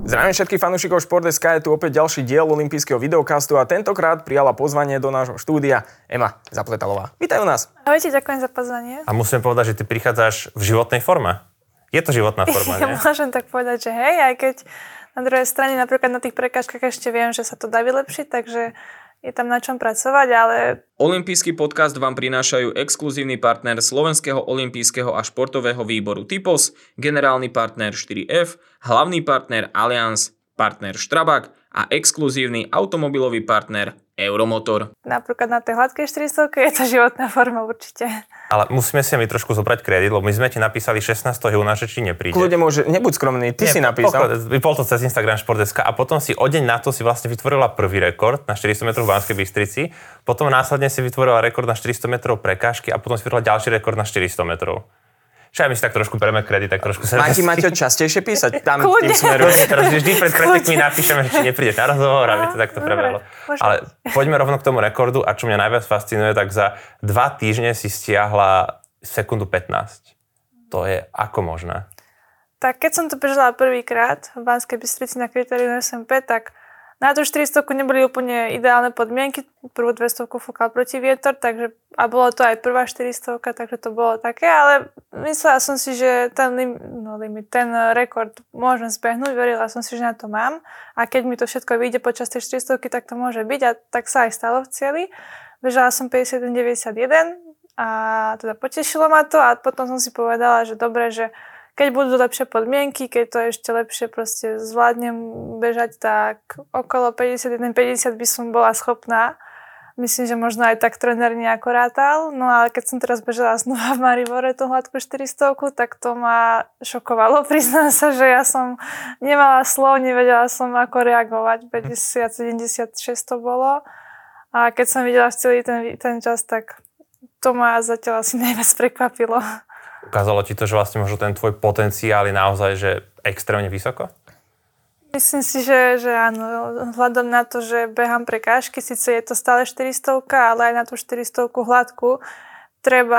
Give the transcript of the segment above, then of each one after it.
Zdravím všetkých fanúšikov Šport.sk, je tu opäť ďalší diel olympijského videokastu a tentokrát prijala pozvanie do nášho štúdia Ema Zapletalová. Vítaj u nás. Ahojte, ďakujem za pozvanie. A musím povedať, že ty prichádzaš v životnej forme. Je to životná forma, nie? Ja môžem tak povedať, že hej, aj keď na druhej strane napríklad na tých prekážkach ešte viem, že sa to dá vylepšiť, takže je tam na čom pracovať, ale... Olympijský podcast vám prinášajú exkluzívny partner Slovenského olympijského a športového výboru Typos, generálny partner 4F, hlavný partner Allianz, partner Strabag a exkluzívny automobilový partner Euromotor. Napríklad na tej hladkej 400 je to životná forma určite. Ale musíme si my trošku zobrať kredit, lebo my sme ti napísali 16. júna, že či nepríde. Kľudne môže, nebuď skromný, ty si napísal. Bol to cez Instagram Šport.sk a potom si o deň na to si vlastne vytvorila prvý rekord na 400 metrov v Banskej Bystrici, potom následne si vytvorila rekord na 400 metrov prekážky a potom si vytvorila ďalší rekord na 400 metrov. Čo aj my si tak trošku bereme kredit, tak trošku sa... Máte častejšie písať tam tým smerom. Teraz vždy pred pretekmi napíšeme, že či neprídeš na rozhovor, aby to takto prebehlo. Ale poďme rovno k tomu rekordu a čo mňa najviac fascinuje, tak za 2 týždne si stiahla sekundu 15. To je ako možné? Tak keď som to prežila prvýkrát v Banskej Bystrici na kritériu SMP, tak na tú 400 neboli úplne ideálne podmienky. Prvú 200 fúkal protivietor, takže a bolo to aj prvá 400, takže to bolo také, ale myslela som si, že ten rekord môžem zbehnúť, verila som si, že na to mám a keď mi to všetko vyjde počas tej 400, tak to môže byť a tak sa aj stalo v cieli. Bežala som 51,91 a teda potešilo ma to a potom som si povedala, že dobre, že keď budú lepšie podmienky, keď to ešte lepšie proste zvládnem bežať, tak okolo 51-50 by som bola schopná. Myslím, že možno aj tak tréner nejako rátal. No ale keď som teraz bežala znova v Maribore tú hladkú 400, tak to ma šokovalo. Priznám sa, že ja som nemala slov, nevedela som ako reagovať. 50-76 to bolo. A keď som videla celý ten čas, tak to ma zatiaľ asi najviac prekvapilo. Ukázalo ti to, že vlastne možno ten tvoj potenciál je naozaj že extrémne vysoko? Myslím si, že áno. Vzhľadom na to, že behám prekážky, síce je to stále 400, ale aj na tú 400 hladku treba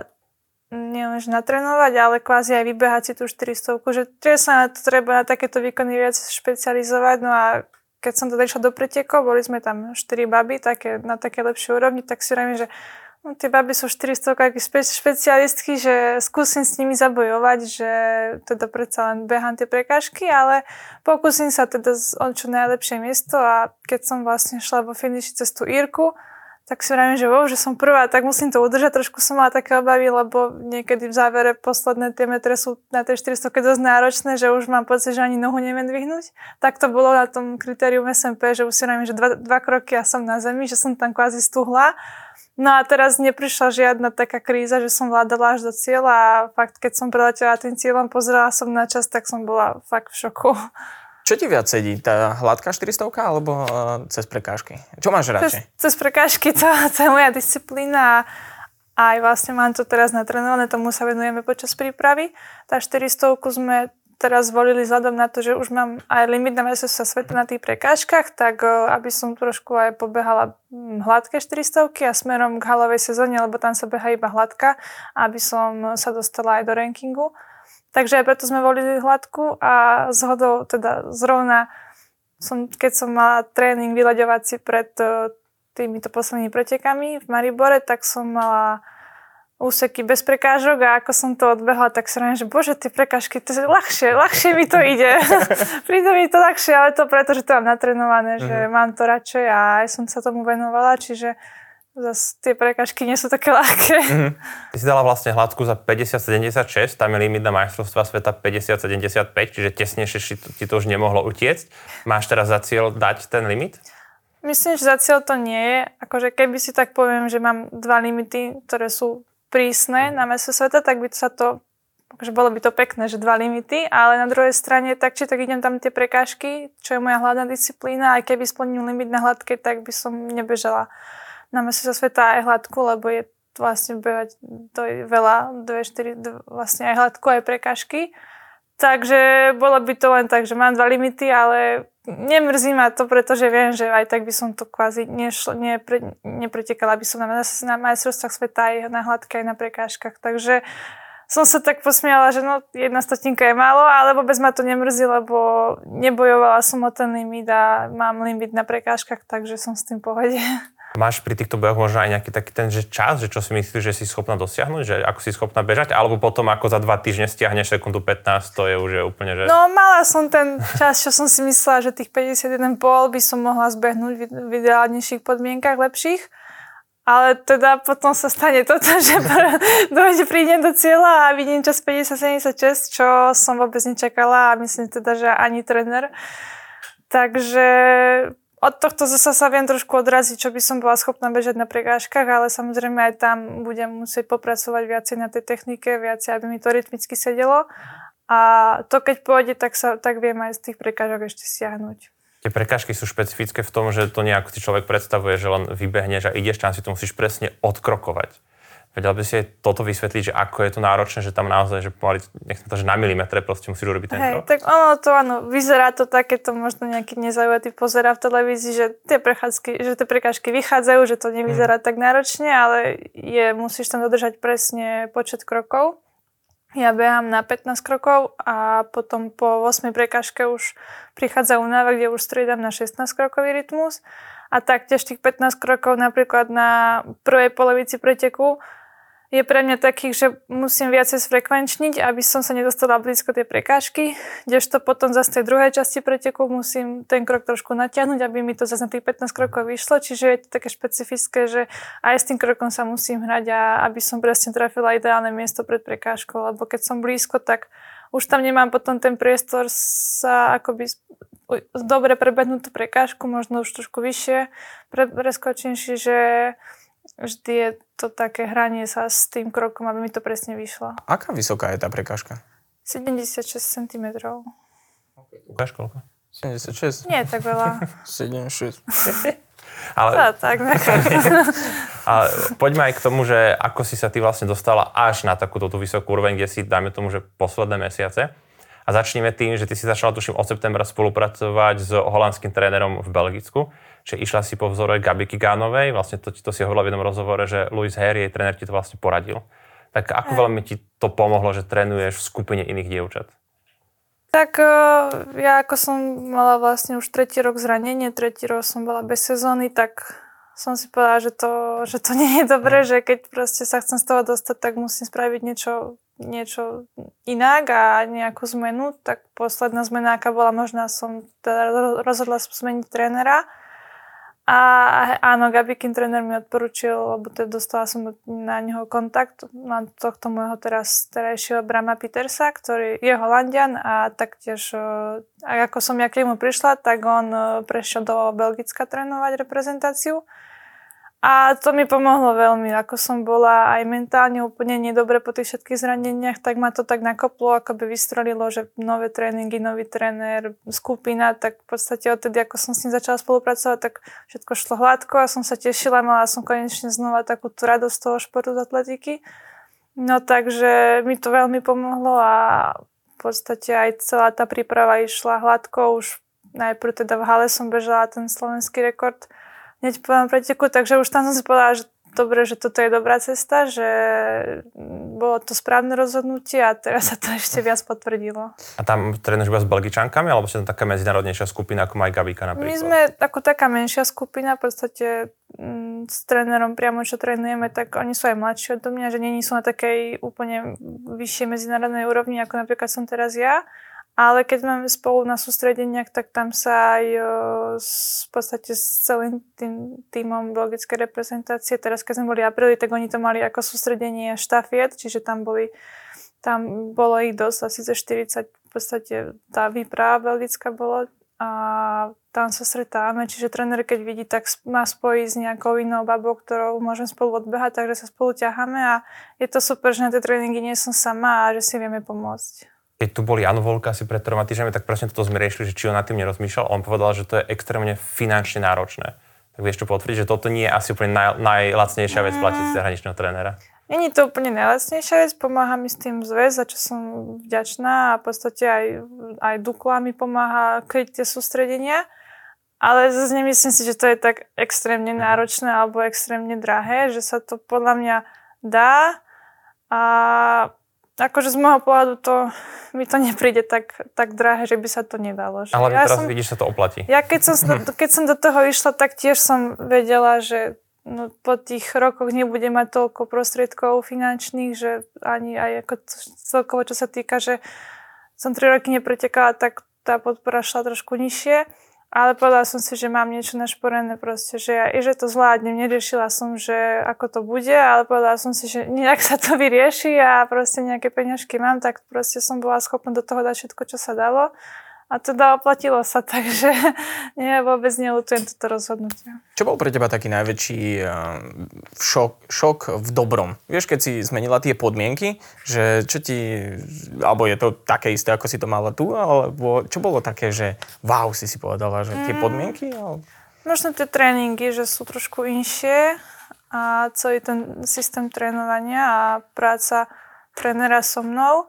nielenže natrénovať, ale kvázi aj vybehať si tú 400, že sa treba na takéto výkony viac špecializovať. No a keď som teda išla do pretekov, boli sme tam 4 baby na také lepšie úrovni, tak si hovorím, že tie baby sú 400 špecialistky, že skúsim s nimi zabojovať, že teda predsa len behám tie prekážky, ale pokúsim sa teda o čo najlepšie miesto a keď som vlastne šla vo finiši cez tú Írku, tak si vravím, že som prvá, tak musím to udržať. Trošku som mala také obavy, lebo niekedy v závere posledné tie metre sú na tej 400 dosť náročné, že už mám pocit, že ani nohu neviem dvihnúť. Tak to bolo na tom kritériu SMP, že už si vravím, že dva kroky a som na zemi, že som tam kvázi stuhla. No a teraz neprišla žiadna taká kríza, že som vládala až do cieľa a fakt, keď som preletela tým cieľom, pozerala som na čas, tak som bola fakt v šoku. Čo ti viac sedí? Tá hladká 400 alebo cez prekážky? Čo máš radšej? Cez prekážky, to je moja disciplína a aj vlastne mám to teraz natrenované, tomu sa venujeme počas prípravy. Tá 400 sme teraz zvolili vzhľadom na to, že už mám aj limit na majstrovstvá sveta na tých prekážkach, tak aby som trošku aj pobehala hladké 400 a smerom k halovej sezóne, lebo tam sa beha iba hladká, aby som sa dostala aj do rankingu. Takže aj preto sme volili hladku a zhodou, teda zrovna keď som mala tréning vyľaďovací pred týmito poslednými pretekami v Maribore, tak som mala úseky bez prekážok a ako som to odbehla, tak sa hovorím, že bože, tie prekážky, to je ľahšie mi to ide. Príde mi to ľahšie, ale to preto, že to mám natrenované, že mám to radšej a aj som sa tomu venovala, čiže zase tie prekážky nie sú také ľahké. Ty si dala vlastne hladku za 50-76, tam je limit na majstrovstvá sveta 50-75, čiže tesnejšie ti to už nemohlo utiecť. Máš teraz za cieľ dať ten limit? Myslím, že za cieľ to nie je. Akože keby si tak poviem, že mám 2 limity, ktoré sú prísne na majstrovstvá sveta, tak by sa to, akože bolo by to pekné, že 2 limity, ale na druhej strane tak či tak idem tam tie prekážky, čo je moja hlavná disciplína, aj keby splním limit na hladke, tak by som nebežala na majstrovstvá sveta aj hladku, lebo je vlastne behať to je veľa, 2-4, vlastne aj hladku, aj prekážky. Takže bolo by to len tak, že mám 2 limity, ale nemrzí ma to, pretože viem, že aj tak by som to kvázi nepretekala by som na majstrovstvách sveta aj na hladke, aj na prekážkach. Takže som sa tak posmiala, že 1 stotinka je málo, ale vôbec ma to nemrzí, lebo nebojovala som o ten limit a mám limit na prekážkach, takže som s tým v pohode. Máš pri týchto bojoch možno aj nejaký taký ten čas, že čo si myslíš, že si schopná dosiahnuť, že ako si schopná bežať, alebo potom ako za 2 týždne stiahneš sekundu 15, to je už úplne, že... No mala som ten čas, čo som si myslela, že tých 51,5 by som mohla zbehnúť v ideálnejších podmienkach, lepších. Ale teda potom sa stane toto, že prídem do cieľa a vidím čas 50-76, čo som vôbec nečakala a myslím teda, že ani tréner. Takže od tohto zasa sa viem trošku odraziť, čo by som bola schopná bežať na prekážkach, ale samozrejme aj tam budem musieť popracovať viacej na tej technike, viacej, aby mi to rytmicky sedelo. A to keď pôjde, tak viem aj z tých prekážok ešte stiahnuť. Tie prekážky sú špecifické v tom, že to nejako si človek predstavuje, že len vybehneš a ideš tam, si to musíš presne odkrokovať. Vedel by si toto vysvetliť, že ako je to náročné, že tam naozaj, že pomaly, nechcem to, že na milimetre proste musíš urobiť ten krok? Tak áno, vyzerá to takéto, možno nejaký nezaujímavý pozerá v televízii, že tie prekážky vychádzajú, že to nevyzerá tak náročne, ale musíš tam dodržať presne počet krokov. Ja behám na 15 krokov a potom po 8 prekážke už prichádza únava, kde už striedam na 16-krokový rytmus. A taktiež tých 15 krokov napríklad na prvej polovici preteku je pre mňa takých, že musím viacej sfrekvenčniť, aby som sa nedostala blízko tej prekážky, kdežto potom zase tej druhej časti preteku musím ten krok trošku natiahnuť, aby mi to zase na tých 15 krokov vyšlo, čiže je to také špecifické, že aj s tým krokom sa musím hrať a aby som presne trafila ideálne miesto pred prekážkou, lebo keď som blízko, tak už tam nemám potom ten priestor sa akoby dobre prebehnúť tú prekážku, možno už trošku vyššie preskočím, že vždy je to také hranie sa s tým krokom, aby mi to presne vyšlo. Aká vysoká je tá prekážka? 76 cm. Ukáž koľko? 76? Nie je tak veľa. 76. Ale poďme aj k tomu, že ako si sa ty vlastne dostala až na takúto tú vysokú úroveň, kde si, dajme tomu, že posledné mesiace. A začneme tým, že ty si začala, tuším, od septembra spolupracovať s holandským trénerom v Belgicku, že išla si po vzore Gabiky Gánovej, vlastne to si hovorila v jednom rozhovore, že Louis Hare, jej tréner, ti to vlastne poradil. Tak ako veľmi ti to pomohlo, že trénuješ v skupine iných dievčat? Tak ja ako som mala vlastne už 3. rok zranenie, 3. rok som bola bez sezóny, tak som si povedala, že to nie je dobré, že keď proste sa chcem z toho dostať, tak musím spraviť niečo inak a nejakú zmenu. Tak posledná zmena, aká bola možná, som teda rozhodla zmeniť trénera. A áno, Gabikin tréner mi odporučil, lebo teda dostala som na neho kontakt na tohto môjho terajšieho Brama Petersa, ktorý je Holandian a taktiež, ako som ja k nemu prišla, tak on prešiel do Belgicka trénovať reprezentáciu. A to mi pomohlo veľmi, ako som bola aj mentálne úplne nedobre po tých všetkých zraneniach, tak ma to tak nakoplo, ako by vystrelilo, že nové tréningy, nový tréner, skupina, tak v podstate odtedy, ako som s ním začala spolupracovať, tak všetko šlo hladko a som sa tešila, mala som konečne znova takú tú radosť toho športu z atletiky. No takže mi to veľmi pomohlo a v podstate aj celá tá príprava išla hladko, už najprv teda v hale som bežala ten slovenský rekord hneď po preteku, takže už tam som si povedala, že dobre, že toto je dobrá cesta, že bolo to správne rozhodnutie a teraz sa to ešte viac potvrdilo. A tam trénuješ iba s Belgičankami, alebo ste tam taká medzinárodnejšia skupina, ako má aj Gabika napríklad? My sme ako taká menšia skupina, v podstate s trénerom priamo, čo trénujeme, tak oni sú aj mladší odo mňa, že nie sú na takej úplne vyššej medzinárodnej úrovni, ako napríklad som teraz ja. Ale keď máme spolu na sústredeniach, tak tam sa aj v podstate s celým tým tímom belgickej reprezentácie, teraz keď sme boli v apríli, tak oni to mali ako sústredenie štafiet, čiže tam bolo ich dosť, asi 40 v podstate tá výprava belgická bola a tam sa stretávame, čiže tréner keď vidí, tak ma spojí s nejakou inou babou, ktorou môžem spolu odbehať, takže sa spolu ťaháme a je to super, že na tie tréningy nie som sama a že si vieme pomôcť. Keď tu bol Jan Volka asi pred 3 týždňami, tak presne toto sme riešili, že či on nad tým nerozmýšľal. On povedal, že to je extrémne finančne náročné. Tak vieš čo potvrdiť, že toto nie je asi úplne najlacnejšia vec platiť zahraničného trénera? Není to úplne najlacnejšia vec, pomáha mi s tým zväz, za čo som vďačná a v podstate aj Dukla mi pomáha kryť tie sústredenia. Ale zase nemyslím si, že to je tak extrémne náročné alebo extrémne drahé, že sa to podľa mňa dá a akože z môjho pohľadu mi to nepríde tak drahé, že by sa to nedalo. Že ale teraz vidíš, sa to oplatí. Ja keď som do toho išla, tak tiež som vedela, že po tých rokoch nebudem mať toľko prostriedkov finančných, že ani aj ako celkovo, čo sa týka, že som 3 roky nepretekala, tak tá podpora šla trošku nižšie. Ale povedala som si, že mám niečo našporené proste, že to zvládnem. Neriešila som, že ako to bude, ale povedala som si, že nejak sa to vyrieši a proste nejaké peňažky mám, tak proste som bola schopná do toho dať všetko, čo sa dalo. A teda oplatilo sa, takže vôbec neľutujem toto rozhodnutie. Čo bol pre teba taký najväčší šok v dobrom? Vieš, keď si zmenila tie podmienky, že čo ti, alebo je to také isté, ako si to mala tu, alebo čo bolo také, že wow, si povedala, že tie podmienky? Možno tie tréningy, že sú trošku inšie a celý ten systém trénovania a práca trénera so mnou.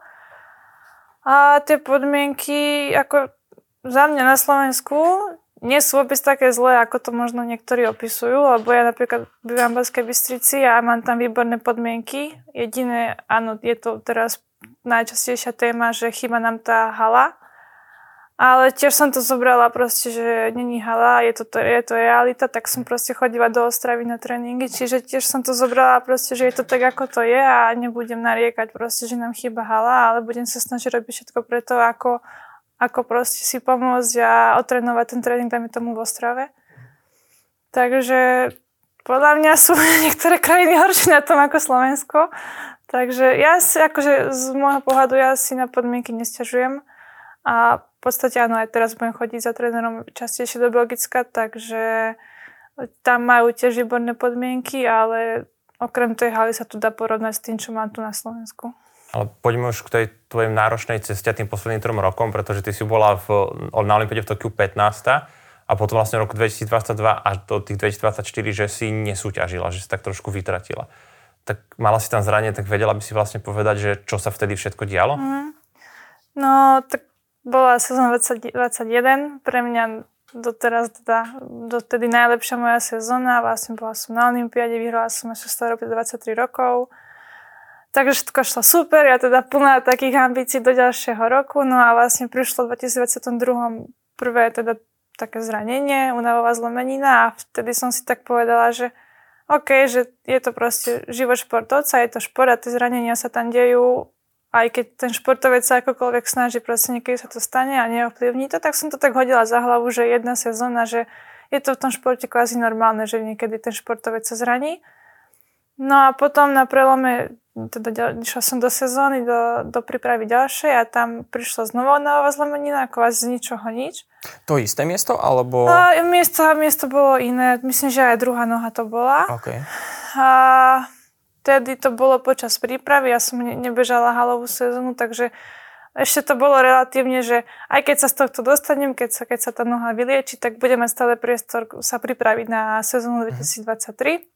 A tie podmienky, ako za mňa na Slovensku, nie sú vôbec také zlé, ako to možno niektorí opisujú, lebo ja napríklad bývam v Banskej Bystrici a mám tam výborné podmienky. Jediné, áno, je to teraz najčastejšia téma, že chýba nám tá hala. Ale tiež som to zobrala proste, že není hala, je to realita, tak som proste chodila do Ostravy na tréningy, čiže tiež som to zobrala proste, že je to tak, ako to je a nebudem nariekať proste, že nám chýba hala, ale budem sa snažiť robiť všetko preto, ako proste si pomôcť a otrénovať ten tréning, dajme tomu v Ostrave. Takže podľa mňa sú niektoré krajiny horšie na tom ako Slovensko, takže ja si, akože z môjho pohľadu, ja si na podmienky nesťažujem. A v podstate áno, aj teraz budem chodiť za trénerom častejšie do Belgicka, takže tam majú tiež výborné podmienky, ale okrem tej haly sa tu dá porovnať s tým, čo mám tu na Slovensku. Ale poďme už k tej tvojej náročnej ceste tým posledným 3 rokom, pretože ty si bola na Olympiáde v Tokiu 15. a potom vlastne v roku 2022 až do tých 2024, že si nesúťažila, že si tak trošku vytratila. Tak mala si tam zranenie, tak vedela by si vlastne povedať, že čo sa vtedy všetko dialo? No, tak bola sezóna 2021, pre mňa dotedy najlepšia moja sezóna, vlastne bola som na Olympiáde, vyhrala som majstrovstvá Európy 23 rokov, takže všetko šlo super, ja teda plná takých ambícií do ďalšieho roku, no a vlastne prišlo v 2022 prvé teda také zranenie, únavová zlomenina a vtedy som si tak povedala, že OK, že je to proste život športovca, je to šport a tie zranenia sa tam dejú. Aj keď ten športovec sa akokoľvek snaží, proste niekedy sa to stane a neovplyvní to, tak som to tak hodila za hlavu, že jedna sezóna, že je to v tom športe kvázi normálne, že niekedy ten športovec sa zraní. No a potom na prelome, teda išla som do sezóny, do prípravy ďalšej a tam prišla znova nová zlomenina, kvázi z ničoho nič. To isté miesto, alebo... Miesto bolo iné, myslím, že aj druhá noha to bola. Okay. A vtedy to bolo počas prípravy, ja som nebežala halovú sezónu, takže ešte to bolo relatívne, že aj keď sa z tohto dostanem, keď sa tá noha vylieči, tak budeme stále priestor sa pripraviť na sezónu 2023.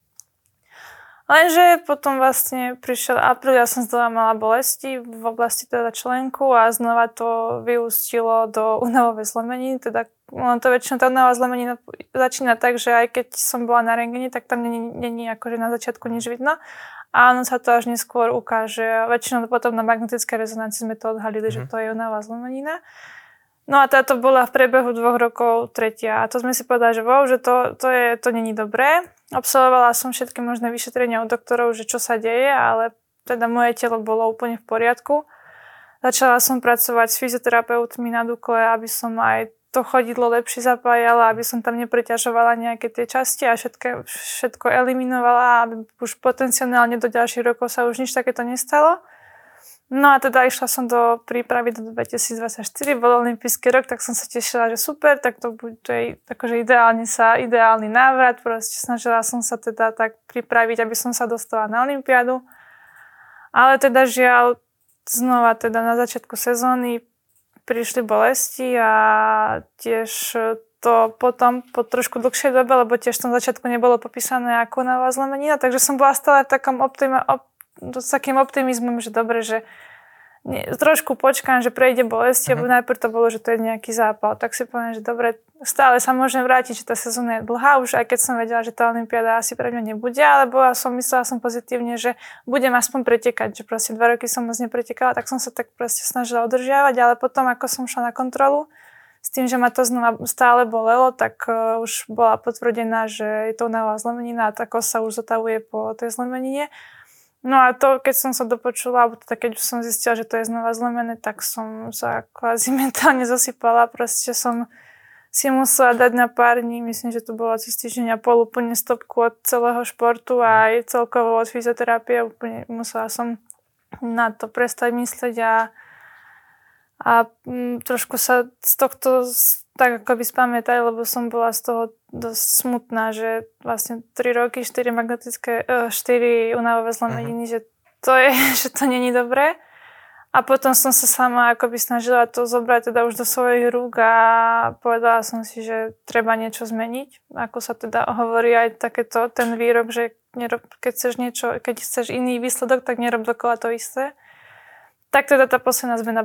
Lenže potom vlastne prišiel apríl, ja som znova mala bolesti v oblasti teda členku a znova to vyústilo do únavovej zlomeniny, teda to väčšinou tá únavová zlomenina začína tak, že aj keď som bola na rentgene, tak tam není akože na začiatku nič vidno. A ono sa to až neskôr ukáže. Väčšinou potom na magnetickej rezonancii sme to odhalili, že to je únavová zlomenina. No a táto bola v priebehu 2 rokov tretia. A to sme si povedali, že wow, že to není dobré. Absolvovala som všetky možné vyšetrenia u doktorov, že čo sa deje, ale teda moje telo bolo úplne v poriadku. Začala som pracovať s fyzioterapeutmi na Dukle, aby som aj to chodidlo lepšie zapájala, aby som tam nepreťažovala nejaké tie časti a všetko eliminovala, aby už potenciálne do ďalších rokov sa už nič takéto nestalo. No a teda išla som do prípravy do 2024, bol olympijský rok, tak som sa tešila, že super, tak to bude akože ideálny návrat, proste snažila som sa teda tak pripraviť, aby som sa dostala na olympiádu. Ale teda žiaľ, znova teda na začiatku sezóny prišli bolesti a tiež to potom po trošku dlhšej dobe, lebo tiež v tom začiatku nebolo popísané ako únavová zlomenina, takže som bola stále v takom s takým optimizmom, že dobre, že trošku počkám, že prejde bolesť, lebo najprv to bolo, že to je nejaký zápal. Tak si poviem, že dobre, stále sa môžem vrátiť, že tá sezóna je dlhá, už aj keď som vedela, že tá olympiáda asi pre mňa nebude, alebo myslela som pozitívne, že budem aspoň pretekať, že proste 2 roky som moc nepretekala, tak som sa tak proste snažila udržiavať, ale potom, ako som šla na kontrolu, s tým, že ma to znova stále bolelo, tak už bola potvrdená, že je to únavová zlomenina a tá kosa už zotavuje po tej zlomenine. No a to, keď som sa dopočula, alebo teda keď už som zistila, že to je znova zlomené, tak som sa kvázi mentálne zasypala. Proste som si musela dať na pár dní, myslím, že to bolo cez týždeň a pol, úplne stopku od celého športu a aj celkovo od fyzioterapie. Úplne musela som na to prestať mysleť a trošku sa z tohto tak ako by spamätať, lebo som bola z toho dosť smutná, že vlastne 3 roky, 4 únavové zlomeniny, že to není dobré. A potom som sa sama akoby snažila to zobrať teda už do svojich rúk a povedala som si, že treba niečo zmeniť. Ako sa teda hovorí aj takéto, ten výrok, že keď chceš iný výsledok, tak nerob dokola to isté. Tak teda tá posledná zmena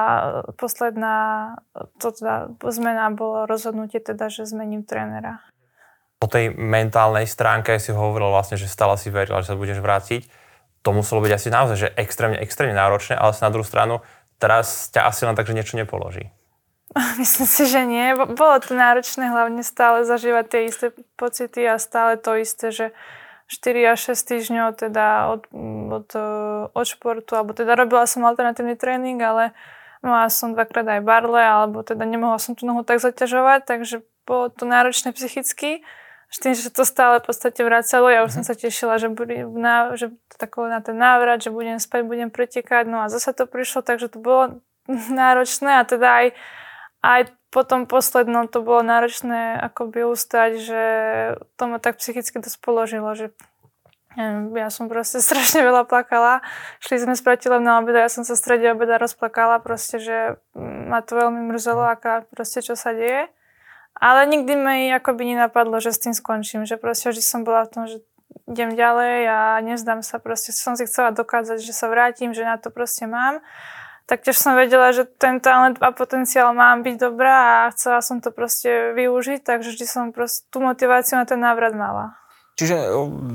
zmena bolo rozhodnutie teda, že zmením trénera. Po tej mentálnej stránke si hovorila vlastne, že stále si verila, že sa budeš vrátiť. To muselo byť asi naozaj, že extrémne náročné, ale na druhú stranu teraz ťa asi len tak, že niečo nepoloží. Myslím si, že nie. Bolo to náročné hlavne stále zažívať tie isté pocity a stále to isté, že 4 až 6 týždňov teda od športu, alebo teda robila som alternatívny tréning, ale mala som 2-krát aj barle, alebo teda nemohla som tú nohu tak zaťažovať, takže bolo to náročné psychicky. S tým, že to stále v podstate vracalo, ja už som sa tešila, že na ten návrat, že budem späť, budem pretekať, no a zase to prišlo, takže to bolo náročné a teda aj potom poslednom to bolo náročné akoby ustať, že to ma tak psychicky dosť položilo, že ja som proste strašne veľa plakala. Šli sme s priateľom na obed a ja som sa v strede obeda rozplakala, proste, že ma to veľmi mrzelo, aká proste čo sa deje. Ale nikdy mi akoby nenapadlo, že s tým skončím, že proste vždy som bola v tom, že idem ďalej a nevzdám sa, proste som si chcela dokázať, že sa vrátim, že na to proste mám. Taktiež som vedela, že ten talent a potenciál mám byť dobrá a chcela som to proste využiť, takže vždy som proste tú motiváciu na ten návrat mala. Čiže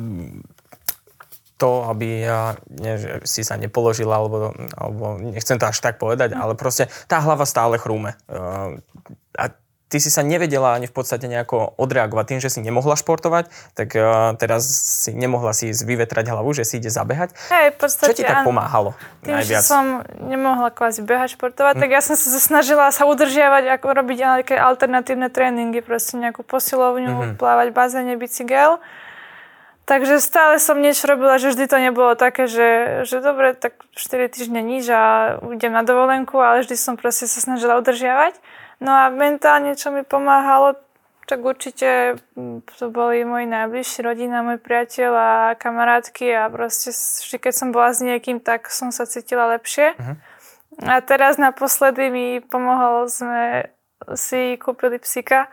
to, aby že si sa nepoložila, alebo nechcem to až tak povedať, ale proste tá hlava stále chrúme. A ty si sa nevedela ani v podstate nejako odreagovať tým, že si nemohla športovať, tak teraz si nemohla si vyvetrať hlavu, že si ide zabehať. Hej, v podstate, čo ti tak pomáhalo tým, najviac? Že som nemohla kvázi behať, športovať, tak ja som sa snažila sa udržiavať, ako robiť nejaké alternatívne tréningy, proste nejakú posilovňu, plávať v bazéne, bicykel. Takže stále som niečo robila, že vždy to nebolo také, že dobre, tak 4 týždne nič a idem na dovolenku, ale vždy som proste sa snažila udržiavať. No a mentálne, čo mi pomáhalo, tak určite to boli moji najbližší, rodina, môj priateľ a kamarátky a proste vždy, keď som bola s niekým, tak som sa cítila lepšie. A teraz naposledy mi pomohlo, sme si kúpili psíka.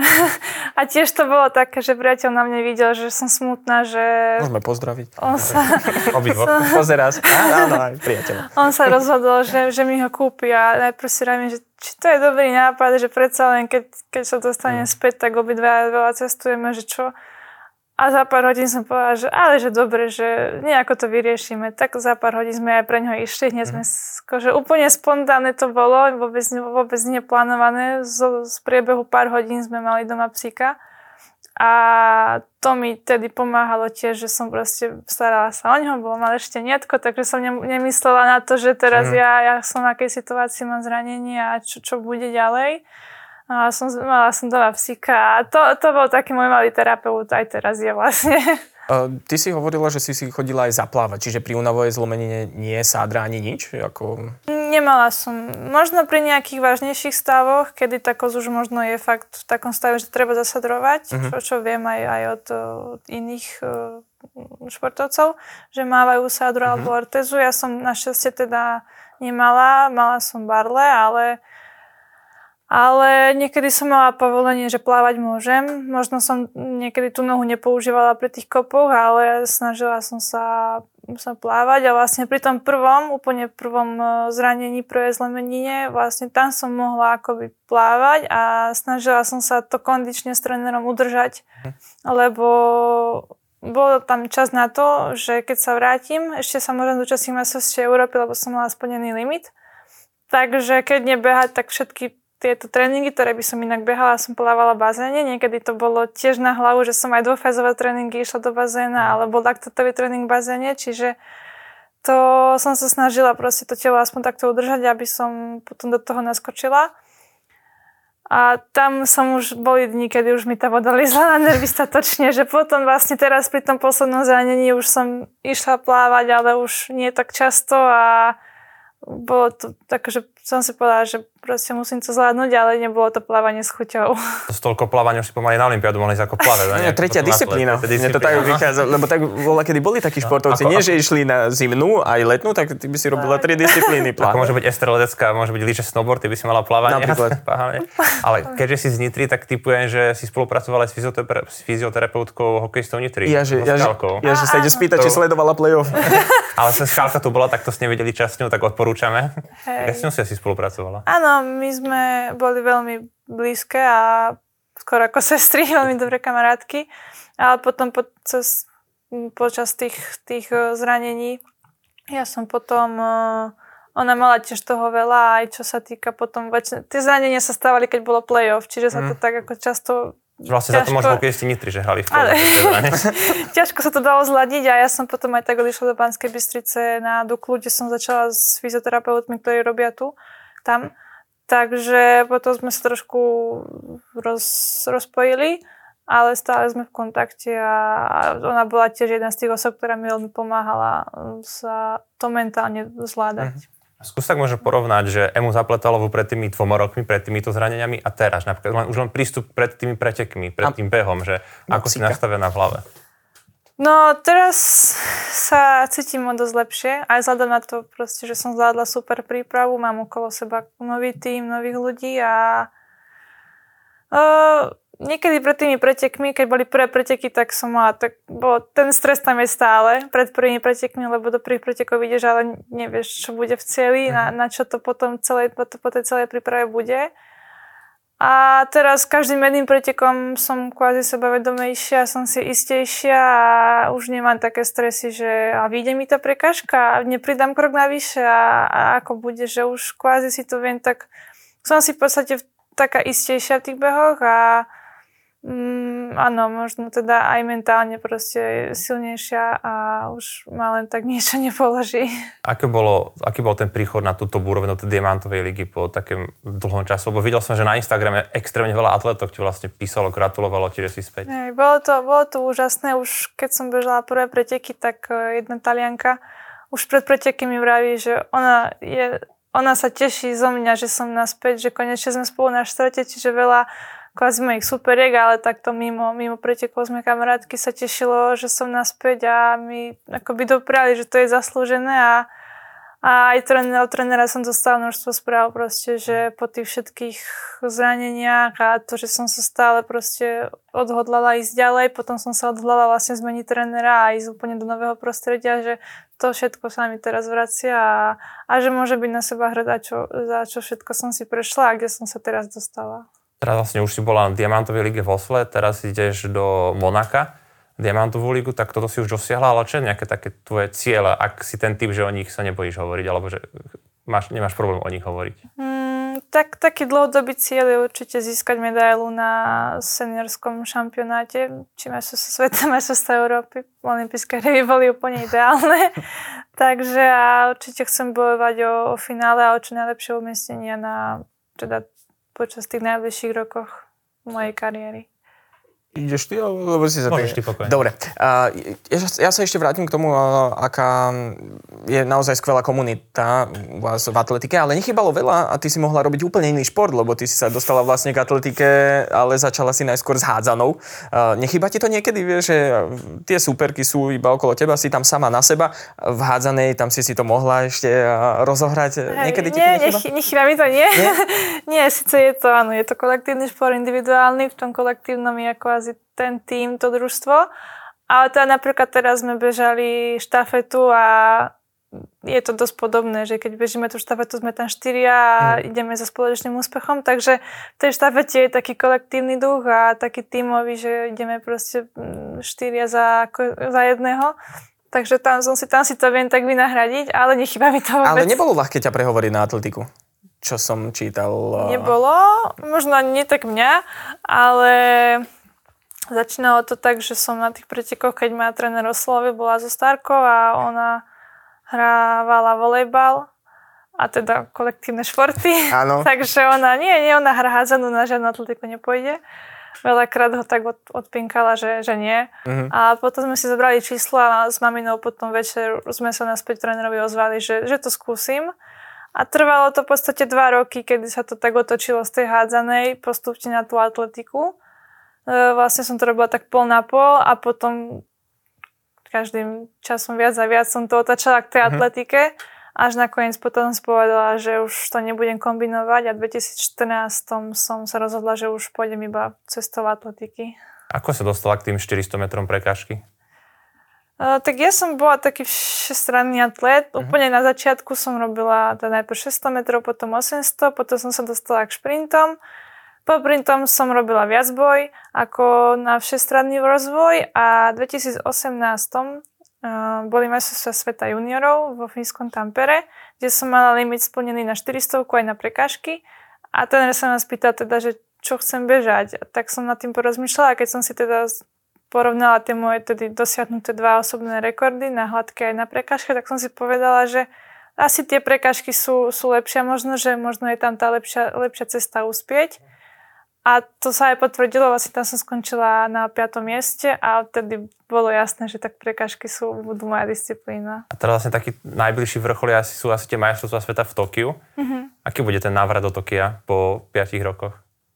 A tiež to bolo také, že priateľ na mne videl, že som smutná, že... Môžeme pozdraviť. On sa... Pozerá sa. Áno, aj priateľ. On sa rozhodol, že mi ho kúpi a najprv si rávim, že či to je dobrý nápad, že predsa len keď sa dostanem späť, tak obidva veľa cestujeme, že čo... A za pár hodín som povedala, že dobre, že nejako to vyriešime. Tak za pár hodín sme aj pre ňoho išli. Hneď sme že úplne spontánne to bolo, vôbec neplánované. Z priebehu pár hodín sme mali doma psíka. A to mi tedy pomáhalo tiež, že som proste starala sa o ňoho, bolo malé šteniatko, takže som nemyslela na to, že teraz ja som v akej situácii, mám zranenie a čo bude ďalej. A mala som doma psíka a to bol taký môj malý terapeut, aj teraz je vlastne. Ty si hovorila, že si chodila aj zaplávať, čiže pri únavovej zlomenine nie je sádra ani nič? Nemala som. Možno pri nejakých vážnejších stavoch, kedy tá koz už možno je fakt v takom stave, že treba zasadrovať, čo viem aj od iných športovcov, že mávajú sádru alebo ortézu. Ja som našťastie teda nemala, mala som barle, ale niekedy som mala povolenie, že plávať môžem. Možno som niekedy tú nohu nepoužívala pri tých kopoch, ale snažila som sa sa plávať a vlastne pri tom úplne prvom zranení, prvej zlomenine, vlastne tam som mohla akoby plávať a snažila som sa to kondične s trénerom udržať, lebo bol tam čas na to, že keď sa vrátim, ešte sa môžem zúčastniť majstrovstiev Európy, lebo som mala splnený limit. Takže keď nebehať, tak všetky tieto tréningy, ktoré by som inak behala, som plávala v bazéne. Niekedy to bolo tiež na hlavu, že som aj dvojfázové tréningy išla do bazéna, alebo laktatový tréning v bazéne, čiže to som sa snažila proste to telo aspoň takto udržať, aby som potom do toho naskočila. A tam boli dni, kedy už mi tá voda liezla na nervy statočne, že potom vlastne teraz pri tom poslednom zranení už som išla plávať, ale už nie tak často a bolo to tak, že som si povedala, že proste musím to zvládnuť, ale nebolo to plávanie s chuťou. To stolko plávania už si pomaly na olympiádu mohli ísť ako plavať. Tretia disciplína. Mne to tak vychádza, lebo tak kedy boli takí športovci, nie že išli na zimnú aj letnú, tak ty by si robila 3 disciplíny. Ako môže byť estreledecká, môže byť lyže, snowboard, ty by si mala plávanie. Napríklad. Ale keďže si z Nitry, tak typujem, že si spolupracovala s fyzioterapeutkou hokejistou Nitry. Ja, že sa ide spýtať, či sledovala play-off. Ale sem Škálka tu bola, tak to ste nevedeli čas s ňou, tak odporúčame. Ja s ňou si asi spolupracovala. Áno, my sme boli veľmi blízke a skoro ako sestry, veľmi dobré kamarátky. Ale potom počas tých zranení ja som potom... Ona mala tiež toho veľa, aj čo sa týka potom... Tie zranenia sa stávali, keď bolo play-off, čiže sa to tak ako často... Vlastne za to môžu hokejisti Nitry, že hrali v tom. Ťažko sa to dalo zladiť a ja som potom aj tak odišla do Banskej Bystrice na Duklu, kde som začala s fyzioterapeutmi, ktorí robia tam. Takže potom sme sa trošku rozpojili, ale stále sme v kontakte a ona bola tiež jedna z tých osob, ktorá mi veľmi pomáhala sa to mentálne zvládať. Skús tak možno porovnať, že Emu Zapletalovú pred tými 2 rokmi, pred týmito zraneniami a teraz, napríklad už len prístup pred tými pretekmi, pred tým behom, že ako si nastavená v hlave. No teraz sa cítim o dosť lepšie, aj vzhľadom na to proste, že som zvládla super prípravu, mám okolo seba nový tím, nových ľudí a niekedy pred tými pretekmi, keď boli prvé preteky, tak som mala, ten stres tam je stále pred prvými pretekmi, lebo do prvých pretekov ideš, ale nevieš, čo bude v cieli, na čo to potom po tej celej príprave bude. A teraz každým jedným pretekom som kvázi sebavedomejšia, som si istejšia a už nemám také stresy, že a vyjde mi tá prekážka a nepridám krok navyše a ako bude, že už kvázi si to viem, tak som si v podstate taká istejšia v tých behoch a áno, možno teda aj mentálne proste silnejšia a už ma len tak niečo nepoloží. Aký bol ten príchod na túto úroveň do tej diamantovej ligy po takém dlhom času? Lebo videl som, že na Instagrame extrémne veľa atletov ti vlastne písalo, gratulovalo ti, že si späť. Bolo to úžasné. Už keď som bežala prvé preteky, tak jedna Talianka už pred preteky mi vraví, že ona sa teší zo mňa, že som naspäť, že konečne sme spolu na štvrte, čiže veľa kvázi mojich superiek, ale takto mimo pretekov sme kamarátky sa tešilo, že som naspäť a mi akoby dopriali, že to je zaslúžené a aj od trénera som dostala množstvo správ proste, že po tých všetkých zraneniach a to, že som sa stále proste odhodlala ísť ďalej, potom som sa odhodlala vlastne zmeniť trénera a ísť úplne do nového prostredia, že to všetko sa mi teraz vracia a že môže byť na seba hrdá, za čo všetko som si prešla a kde som sa teraz dostala. Teraz vlastne už si bola na Diamantovej lige v Osle, teraz ideš do Monaka, Diamantovú ligu, tak toto si už dosiahla, ale čo je nejaké také tvoje ciele, ak si ten typ, že o nich sa nebojíš hovoriť, alebo že nemáš problém o nich hovoriť? Tak taký dlhodobý cieľ je určite získať medailu na seniorskom šampionáte, či majstrovstvá sveta, majstrovstvá Európy. Olympijské hry boli úplne ideálne. Takže a určite chcem bojovať o finále a o čo najlepšie umiestnenia počas tých najbližších rokoch mojej kariéry. Ideš ty, alebo si sa... Môžeš ty pokojne. Dobre. Ja sa ešte vrátim k tomu, aká je naozaj skvelá komunita u vás v atletike, ale nechýbalo veľa a ty si mohla robiť úplne iný šport, lebo ty si sa dostala vlastne k atletike, ale začala si najskôr s hádzanou. Nechýba ti to niekedy, vieš, že tie súperky sú iba okolo teba, si tam sama na seba, v hádzanej tam si to mohla ešte rozohrať. Niekedy ti to nechýba? Nechýba mi to, nie? Nie, síce je to, áno, je to kolektívny šport, individuálny, v tom kolektívnom je kvázi ten tím, to družstvo, Ale teda napríklad teraz sme bežali štafetu a je to dosť podobné, že keď bežíme tú štafetu, sme tam 4 a ideme so spoločným úspechom, takže v tej štafete je taký kolektívny duch a taký tímový, že ideme proste 4 za jedného. Takže tam si to viem tak vynahradiť, ale nechýba mi to vôbec. Ale nebolo ľahké ťa prehovoriť na atletiku, čo som čítal. Nebolo, možno nie tak mňa, ale začínalo to tak, že som na tých pretekoch, keď ma tréner oslovil, bola so Starkou a ona hrávala volejbal a teda kolektívne športy. Áno. Takže ona hrá hádzanú, na žiadnu atletiku nepôjde. Veľakrát ho tak odpinkala, že nie. Uh-huh. A potom sme si zobrali číslo a s maminou potom večer sme sa naspäť trénerovi ozvali, že to skúsim. A trvalo to v podstate 2 roky, kedy sa to tak otočilo z tej hádzanej postupne na tú atletiku. Vlastne som to robila tak pol na pol a potom každým časom viac a viac som to otačala k tej atletike. Až nakoniec potom som povedala, že už to nebudem kombinovať a v 2014 som sa rozhodla, že už pôjdem iba cestou atletiky. Ako sa dostala k tým 400 metrom prekážky? Tak ja som bola taký všestranný atlet. Úplne na začiatku som robila najprv 600 metrov, potom 800, potom som sa dostala k šprintom. Po šprintom som robila viacboj ako na všestranný rozvoj a v 2018 boli majstrovstvá sveta juniorov vo fínskom Tampere, kde som mala limit splnený na 400 aj na prekážky a ten sa ma spýtal teda, že čo chcem bežať. A tak som nad tým porozmýšľala a keď som si teda porovnala tie moje tedy dosiahnuté 2 osobné rekordy na hladké aj na prekážke, tak som si povedala, že asi tie prekážky sú lepšie, možno je tam tá lepšia cesta uspieť. A to sa aj potvrdilo, vlastne tam som skončila na 5. mieste a vtedy bolo jasné, že tak prekážky budú moja disciplína. A teraz vlastne taký najbližší vrchol sú asi tie majstrovstvá sveta v Tokiu. Aký bude ten návrat do Tokia po 5 rokoch?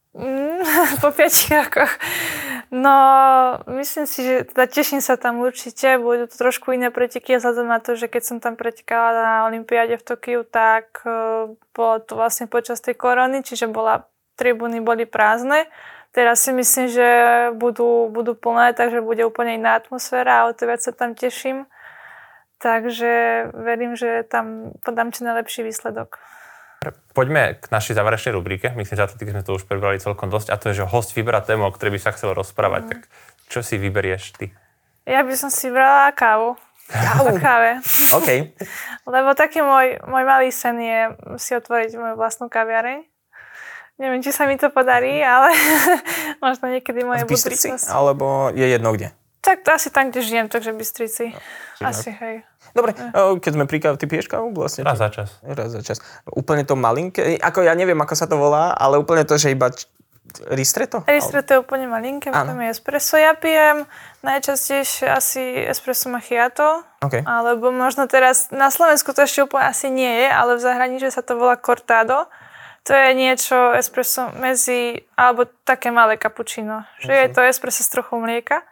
Po 5 rokoch? No, myslím si, že teda teším sa tam určite. Budú to trošku iné preteky vzhľadom na to, že keď som tam pretekala na olympiáde v Tokiu, tak bolo to vlastne počas tej korony, čiže tribúny boli prázdne. Teraz si myslím, že budú plné, takže bude úplne iná atmosféra a o to viac sa tam teším. Takže verím, že tam podám čo najlepší výsledok. Poďme k našej záverečnej rubrike. Myslím, že atletiky sme to už prebrali celkom dosť a to je, že host vyberá tému, o ktorej by sa chcel rozprávať. Tak čo si vyberieš ty? Ja by som si vybrala kávu. O káve. OK. Lebo taký môj malý sen je si otvoriť moju vlastnú kaviareň. Neviem, či sa mi to podarí, ale možno niekedy moje budúcnosti. Alebo je jedno kde? Tak to asi tam, kde žijem, takže v Bystrici. Asi, hej. Dobre, keď sme pri káve, ty piješ kávu vlastne? Raz za čas. Úplne to malinké, ako ja neviem, ako sa to volá, ale úplne to, že iba ristretto? Ristretto je úplne malinké, potom je espresso. Ja pijem najčastejšie asi espresso macchiato, alebo možno teraz, na Slovensku to ešte úplne asi nie je, ale v zahraničí sa to volá cortado. To je niečo espresso alebo také malé cappuccino. Že je to espresso s trochou mlieka.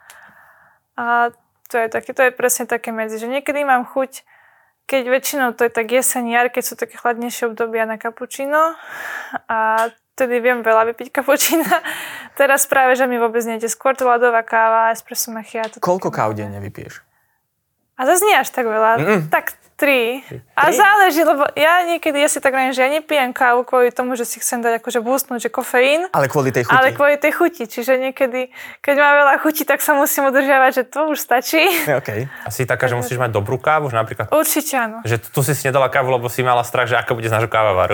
A to je presne také medzi. Že niekedy mám chuť, keď väčšinou to je tak jeseň, jar, keď sú také chladnejšie obdobia na cappuccino. A tedy viem veľa vypiť cappuccina. Teraz práve, že mi vôbec nejde. Skôr to ľadová káva, espresso macchiato. Koľko káv denne vypiješ? A zase nie až tak veľa. Tak 3. A záleží, lebo ja niekedy si tak neviem, že ja nepijem kávu kvôli tomu, že si chcem dať akože boostnúť, že kofeín. Ale kvôli tej chuti. Ale kvôli tej chuti. Čiže niekedy, keď mám veľa chuti, tak sa musím udržiavať, že to už stačí. Okay. A si taká, že musíš mať dobrú kávu, že napríklad... Určite áno. Že tu si nedala kávu, lebo si mala strach, že aká bude z nášho kávavaru.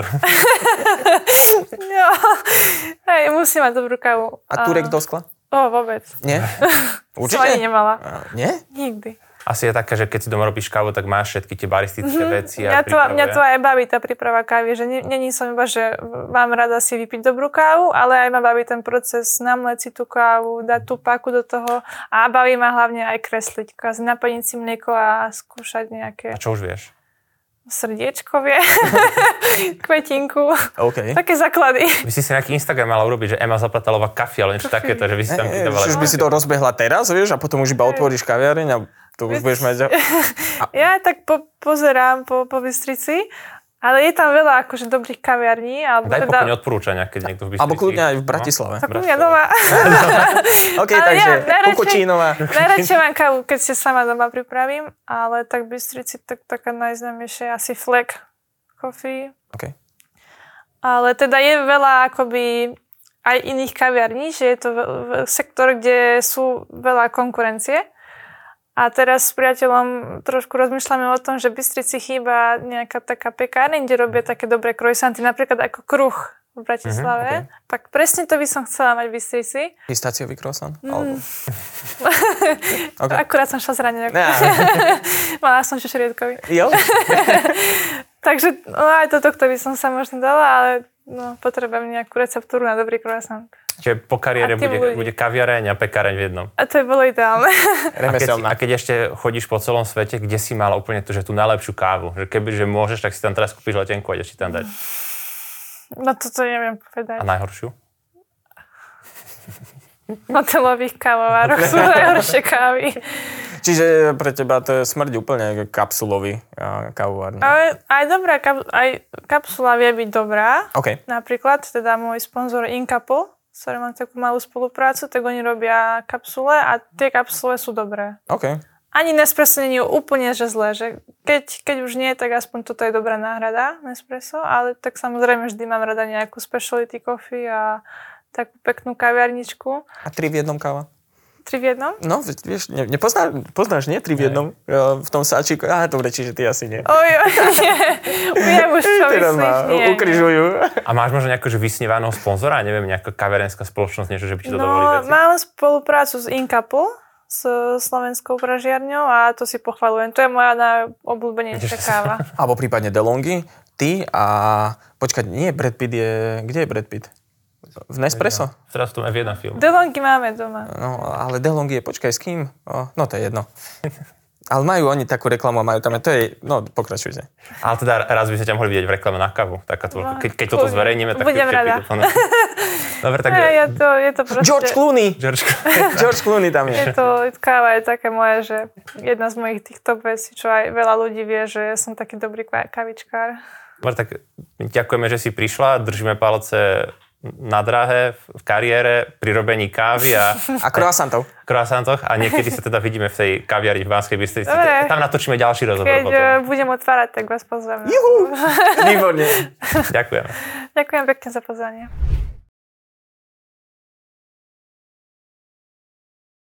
Jo. Hej, musím mať dobrú kávu. A turek do skla? Vôbec. Nie? Určite? Som ani nemala. Nie? Nikdy. Asi je také, že keď si doma robíš kávu, tak máš všetky tie baristické veci. Mňa to aj baví tá príprava kávy, že není som iba, že mám rada si vypiť dobrú kávu, ale aj ma baví ten proces namlieť si tú kávu, dať tú páku do toho a baví ma hlavne aj kresliť, naplniť si mlieko a skúšať nejaké... A čo už vieš? Srdiečko vie, kvetinku, také základy. By si nejaký Instagram mala urobiť, že Ema Zapatalová kafe, ale niečo takéto, že by si tam pridávala. Čiže by si to rozbehla teraz, vieš, a potom už iba otvoríš kaviareň a to už budeš mať... Ja tak pozerám po Bystrici Ale je tam veľa akože dobrých kaviarní. Daj pokojne odporúčania, keď niekto v Bystrici. Alebo kľudne aj v Bratislave. Tak u mňa doma. OK, takže Kukučínová. Najradšej mám kávu, keď si sama doma pripravím, ale tak v Bystrici taká najznámejšia asi Fleck Coffee. OK. Ale teda je veľa akoby aj iných kaviarní, že je to sektor, kde sú veľa konkurencie. A teraz s priateľom trošku rozmýšľame o tom, že v Bystrici chýba nejaká taká pekárne, kde robia také dobré croissanty, napríklad ako Kruh v Bratislave. Okay. Tak presne to by som chcela mať v Bystrici. Pistáciový croissant? Alebo... Okay. Akurát som šla zranený. Mala som šešerietkový. Jo? Takže aj do tohto by som sa možno dala, ale potrebujem nejakú receptúru na dobrý croissant. Čiže po kariére bude kaviareň a pekáreň v jednom. A to by bolo ideálne. A keď ešte chodíš po celom svete, kde si mala úplne tú najlepšiu kávu? Že kebyže môžeš, tak si tam teraz kúpiš letenku a ideš si tam dať. No toto neviem povedať. A najhoršiu? Na telových kávovároch sú najhoršie kávy. Čiže pre teba to je smrť úplne kapsulový kávovár. Aj dobrá, aj kapsula vie byť dobrá. Okay. Napríklad teda môj sponzor Incapul, s ktorým mám takú malú spoluprácu, tak oni robia kapsule a tie kapsule sú dobré. Okay. Ani Nespresso nie je úplne že zlé, že keď už nie, tak aspoň toto je dobrá náhrada Nespresso, ale tak samozrejme vždy mám rada nejakú specialty coffee a takú peknú kaviarničku. A 3 v jednom káva? 3 v jednom? No, vieš, poznáš, nie? 3 v jednom? V tom sáčiku? Dobre, čiže ty asi nie. Nie. Viem už, čo myslíš. Nie. Ukrižujú. A máš možno nejakú vysnívaného sponzora? Neviem, nejaká kaviarenská spoločnosť, niečo, že by ti to dovolili veci? Mám spoluprácu s Incapul, s slovenskou pražiarňou a to si pochvaľujem. To je moja najobľúbenejšia káva. Alebo prípadne DeLonghi, ty a... Počkať, nie, Brad Pitt je... Kde je Brad Pitt? V Nespresso? Teraz tu máme v jeden film. DeLonghi máme doma. No, ale DeLonghi je, počkaj, s kým? No, to je jedno. Ale majú oni takú reklamu a majú tam, to je, pokračujte. Ale teda raz by ste ťa mohli vidieť v reklame na kávu. Keď toto zverejníme, tak... Budem rada. Dobre, tak... Je to proste... George Clooney tam je. Káva je také moje, že jedna z mojich tých top vecí, čo aj veľa ľudí vie, že ja som taký dobrý kavičkár. Dobre, tak ďakujeme, že si prišla. Držíme palce na dráhe, v kariére, pri robení kávy a croissantoch a niekedy sa teda vidíme v tej kaviarni v Banskej Bystrici. Tam natočíme ďalší rozhovor. Keď budem otvárať, tak vás pozvem. Juhu! Výborne. Ďakujem. Ďakujem pekne za pozvanie.